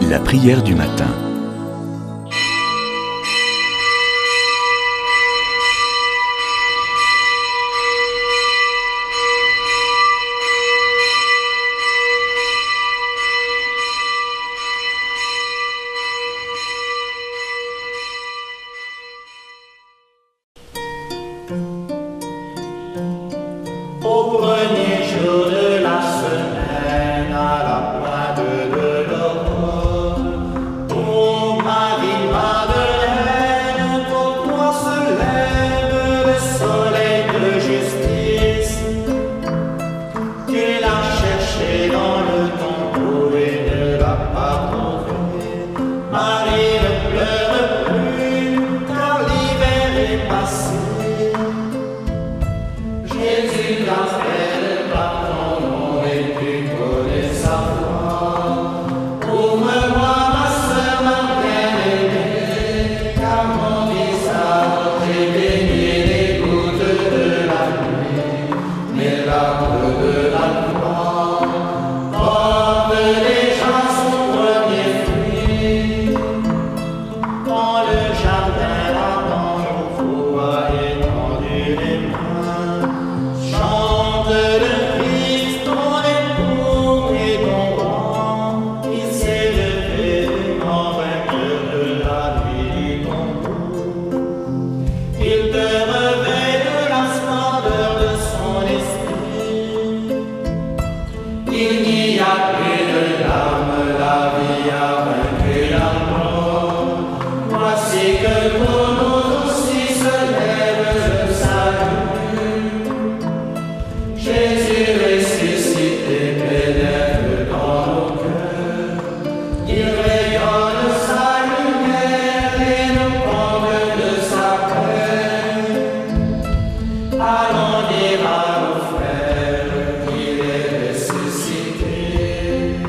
La prière du matin. Au premier jour de la semaine, à la pointe de l'aurore, ô Marie Madeleine, pour toi se lève le soleil de justice. Tu l'as cherché dans le tombeau et ne l'as pas trouvé. Marie ne pleure plus, car l'hiver est passé. Jésus t'appelle par ton nom et tu connais sa voix. Ouvre-moi ma sœur, ma bien-aimée, car mon visage est baigné des gouttes de la pluie, mes larmes de la croix portent déjà son premier fruit. Dans le jardin, Adam nous voit étendu les mains. Chante le Christ, ton époux et ton roi. Il s'est levé en vainqueur de la nuit du tombeau. Il te revêt de la splendeur de son esprit. Il n'y a plus de larmes, la vie a vaincu la mort. Voici que pour nous aussi se lève le salut. Jésus ressuscité pénètre dans nos cœurs. Il rayonne sa lumière et nous comble de sa paix. Allons dire à nos frères qu'il est ressuscité.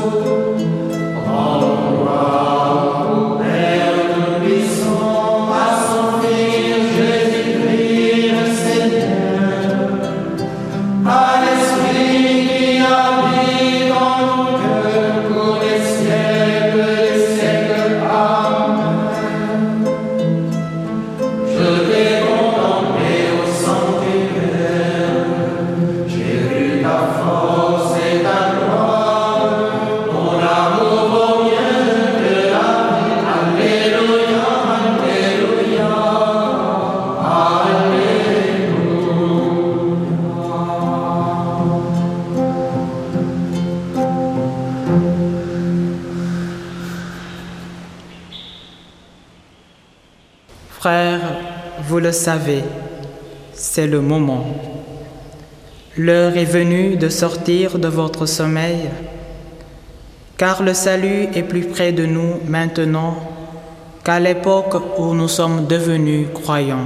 Frères, vous le savez, c'est le moment. L'heure est venue de sortir de votre sommeil, car le salut est plus près de nous maintenant qu'à l'époque où nous sommes devenus croyants.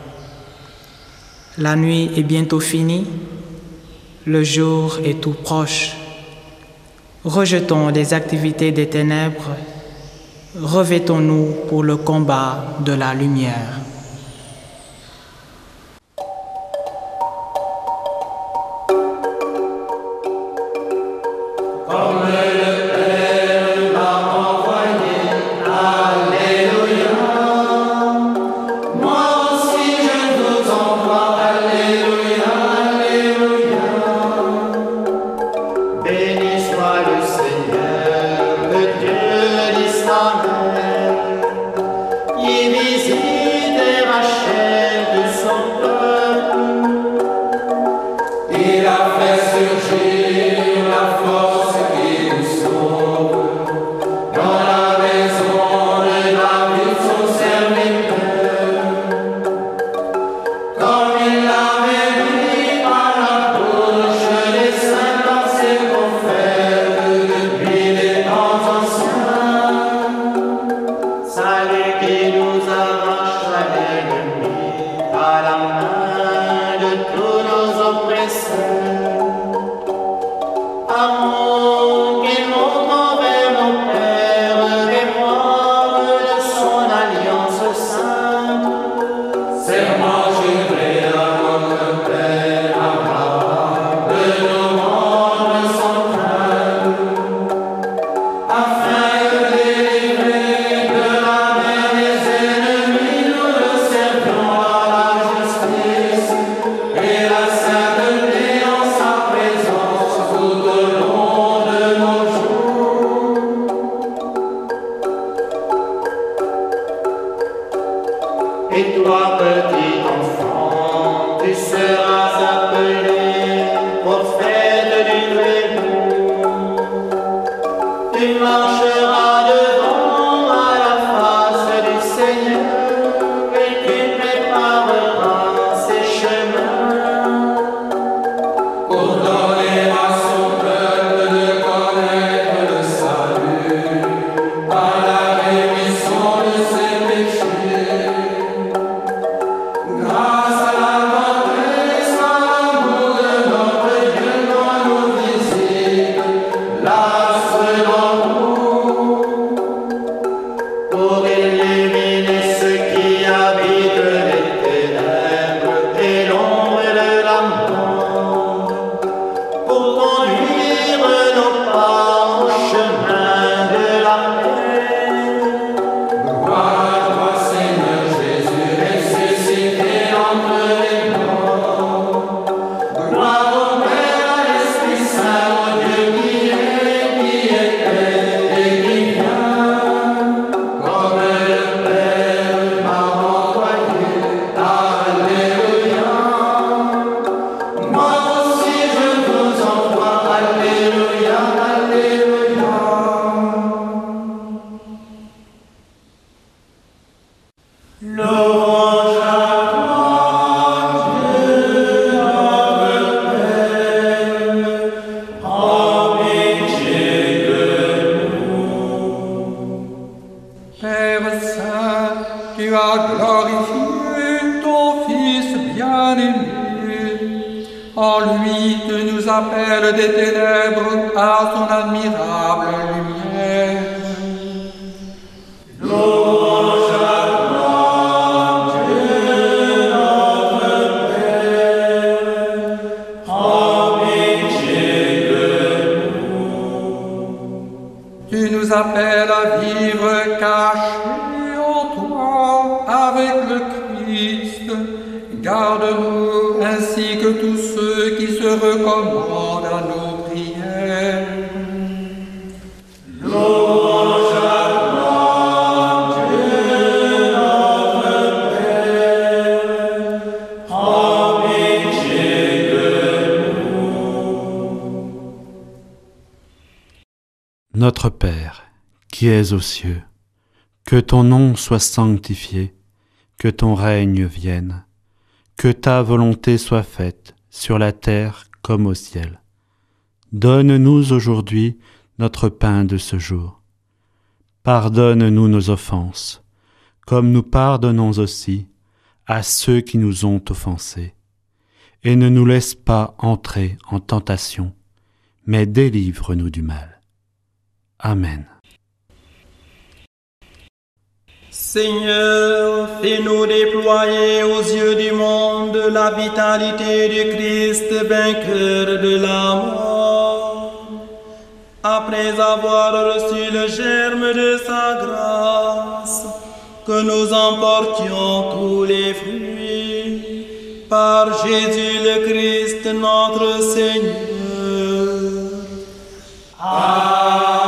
La nuit est bientôt finie, le jour est tout proche. Rejetons les activités des ténèbres, revêtons-nous pour le combat de la lumière. Et toi, petit enfant, tu seras appelé prophète du Très-Haut. Tu marcheras devant à la face du Seigneur et tu prépareras ses chemins pour donner à son peuple de connaître le salut par la rémission de ses péchés. Grâce à la tendresse, à l'amour de notre Dieu quand nous visite, l'astre d'en haut, pour illuminer ceux qui habitent les ténèbres et l'ombre de la mort, pour conduire nos pas au chemin de la paix. Gloire à toi, Seigneur Jésus, ressuscité entre les morts. Gloire au Père, à l'Esprit Saint, au Dieu qui est, qui était et qui vient, comme le Père m'a envoyé. Alléluia. Moi aussi je vous envoie. Alléluia, alléluia. Louange à toi, Dieu, notre Père, en pitié de nous. Père Saint, tu as glorifié ton Fils bien-aimé. En lui, tu nous as appelle des ténèbres à son admirable lumière. Louange à toi, Dieu notre Père, prends pitié de nous. Tu nous appelles à vivre cachés en toi avec le Christ. Garde-nous ainsi que tous ceux qui se recommandent à nos prières. Louange à toi, Dieu notre Père, prends pitié de nous. Notre Père, qui es aux cieux, que ton nom soit sanctifié, que ton règne vienne, que ta volonté soit faite sur la terre comme au ciel. Donne-nous aujourd'hui notre pain de ce jour. Pardonne-nous nos offenses, comme nous pardonnons aussi à ceux qui nous ont offensés. Et ne nous laisse pas entrer en tentation, mais délivre-nous du mal. Amen. Seigneur, fais-nous déployer aux yeux du monde la vitalité du Christ vainqueur de la mort. Après avoir reçu le germe de sa grâce, que nous emportions tous les fruits, par Jésus le Christ notre Seigneur. Amen.